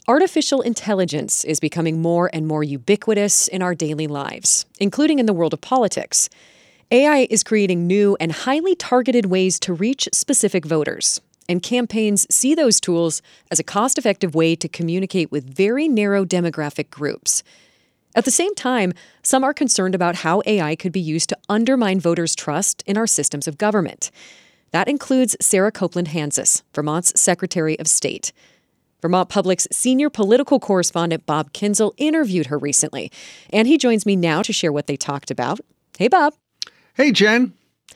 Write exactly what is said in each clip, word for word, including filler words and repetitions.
Artificial intelligence is becoming more and more ubiquitous in our daily lives, including in the world of politics. A I is creating new and highly targeted ways to reach specific voters, and campaigns see those tools as a cost-effective way to communicate with very narrow demographic groups. At the same time, some are concerned about how A I could be used to undermine voters' trust in our systems of government. That includes Sarah Copeland Hanzus, Vermont's Secretary of State. Vermont Public's senior political correspondent Bob Kinzel interviewed her recently, and he joins me now to share what they talked about. Hey, Bob. Hey, Jen.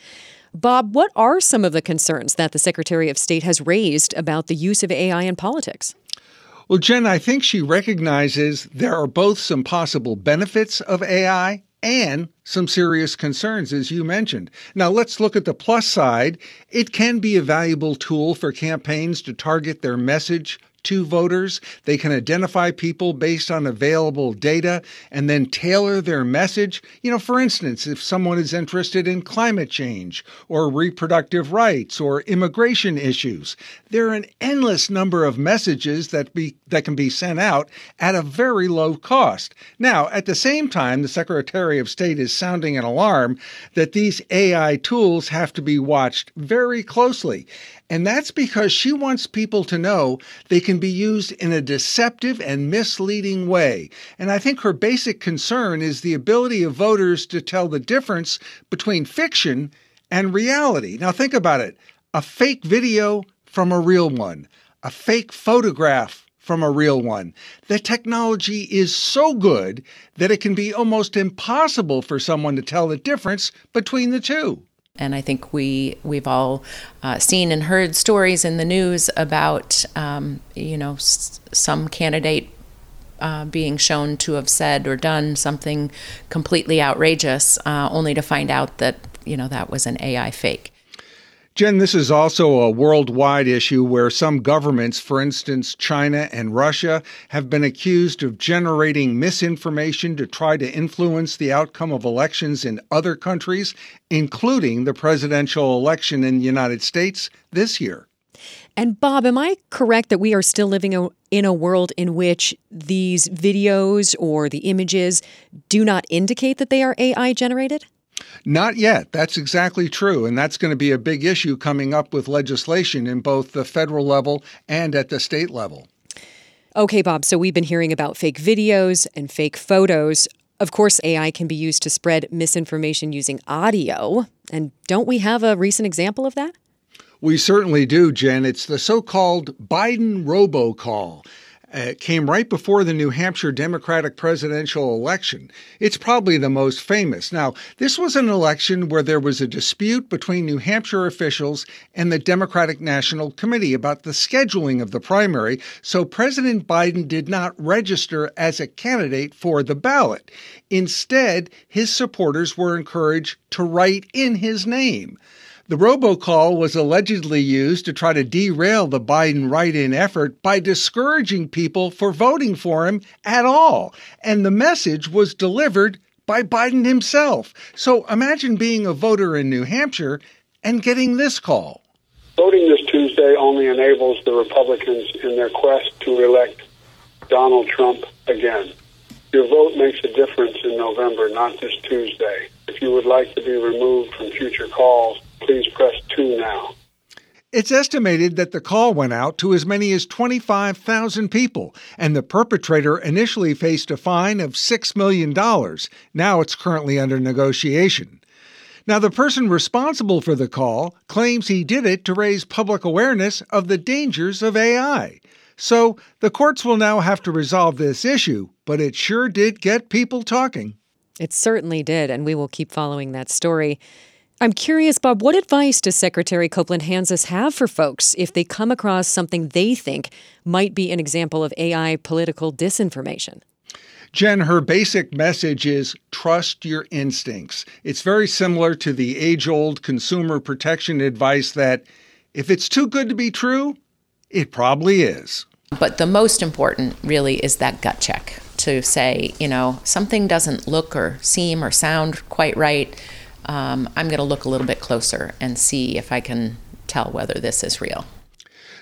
Bob, what are some of the concerns that the Secretary of State has raised about the use of A I in politics? Well, Jen, I think she recognizes there are both some possible benefits of A I and some serious concerns, as you mentioned. Now, let's look at the plus side. It can be a valuable tool for campaigns to target their message to voters. They can identify people based on available data and then tailor their message. You know, for instance, if someone is interested in climate change or reproductive rights or immigration issues, there are an endless number of messages that be that can be sent out at a very low cost. Now, at the same time, the Secretary of State is sounding an alarm that these A I tools have to be watched very closely. And that's because she wants people to know they can be used in a deceptive and misleading way. And I think her basic concern is the ability of voters to tell the difference between fiction and reality. Now think about it. A fake video from a real one. A fake photograph from a real one. The technology is so good that it can be almost impossible for someone to tell the difference between the two. And I think we, we've all uh, seen and heard stories in the news about, um, you know, s- some candidate uh, being shown to have said or done something completely outrageous, uh, only to find out that, you know, that was an A I fake. Jen, this is also a worldwide issue where some governments, for instance, China and Russia, have been accused of generating misinformation to try to influence the outcome of elections in other countries, including the presidential election in the United States this year. And Bob, am I correct that we are still living a, in a world in which these videos or the images do not indicate that they are A I generated? Not yet. That's exactly true. And that's going to be a big issue coming up with legislation in both the federal level and at the state level. Okay, Bob, so we've been hearing about fake videos and fake photos. Of course, A I can be used to spread misinformation using audio. And don't we have a recent example of that? We certainly do, Jen. It's the so-called Biden robocall. It came right before the New Hampshire Democratic presidential election. It's probably the most famous. Now, this was an election where there was a dispute between New Hampshire officials and the Democratic National Committee about the scheduling of the primary, so President Biden did not register as a candidate for the ballot. Instead, his supporters were encouraged to write in his name. The robocall was allegedly used to try to derail the Biden write-in effort by discouraging people for voting for him at all. And the message was delivered by Biden himself. So imagine being a voter in New Hampshire and getting this call. Voting this Tuesday only enables the Republicans in their quest to elect Donald Trump again. Your vote makes a difference in November, not this Tuesday. If you would like to be removed from future calls, please press two now. It's estimated that the call went out to as many as twenty-five thousand people, and the perpetrator initially faced a fine of six million dollars. Now it's currently under negotiation. Now, the person responsible for the call claims he did it to raise public awareness of the dangers of A I. So the courts will now have to resolve this issue, but it sure did get people talking. It certainly did, and we will keep following that story. I'm curious, Bob, what advice does Secretary Copeland Hanzus have for folks if they come across something they think might be an example of A I political disinformation? Jen, her basic message is trust your instincts. It's very similar to the age-old consumer protection advice that if it's too good to be true, it probably is. But the most important really is that gut check to say, you know, something doesn't look or seem or sound quite right. Um, I'm going to look a little bit closer and see if I can tell whether this is real.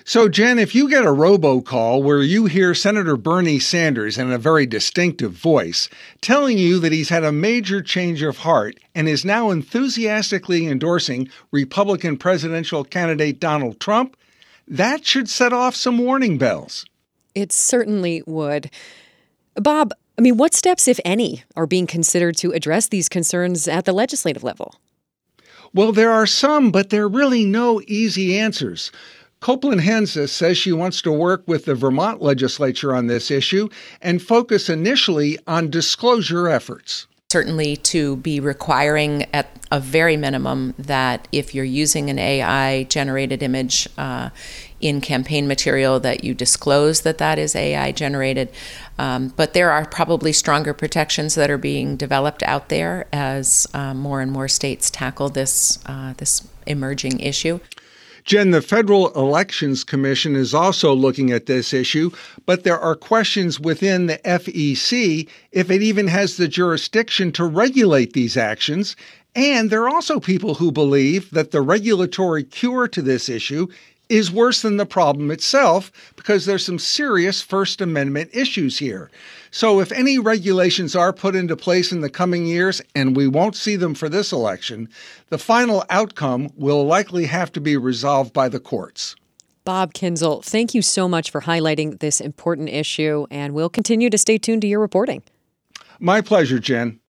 So, Jen, if you get a robocall where you hear Senator Bernie Sanders in a very distinctive voice telling you that he's had a major change of heart and is now enthusiastically endorsing Republican presidential candidate Donald Trump, that should set off some warning bells. It certainly would. Bob, I mean, what steps, if any, are being considered to address these concerns at the legislative level? Well, there are some, but there are really no easy answers. Copeland Henze says she wants to work with the Vermont legislature on this issue and focus initially on disclosure efforts. Certainly to be requiring at a very minimum that if you're using an A I-generated image uh, in campaign material, that you disclose that that is A I-generated. Um, but there are probably stronger protections that are being developed out there as uh, more and more states tackle this uh, this emerging issue. Jen, the Federal Elections Commission is also looking at this issue, but there are questions within the F E C if it even has the jurisdiction to regulate these actions. And there are also people who believe that the regulatory cure to this issue is worse than the problem itself because there's some serious First Amendment issues here. So if any regulations are put into place in the coming years, and we won't see them for this election, the final outcome will likely have to be resolved by the courts. Bob Kinzel, thank you so much for highlighting this important issue, and we'll continue to stay tuned to your reporting. My pleasure, Jen.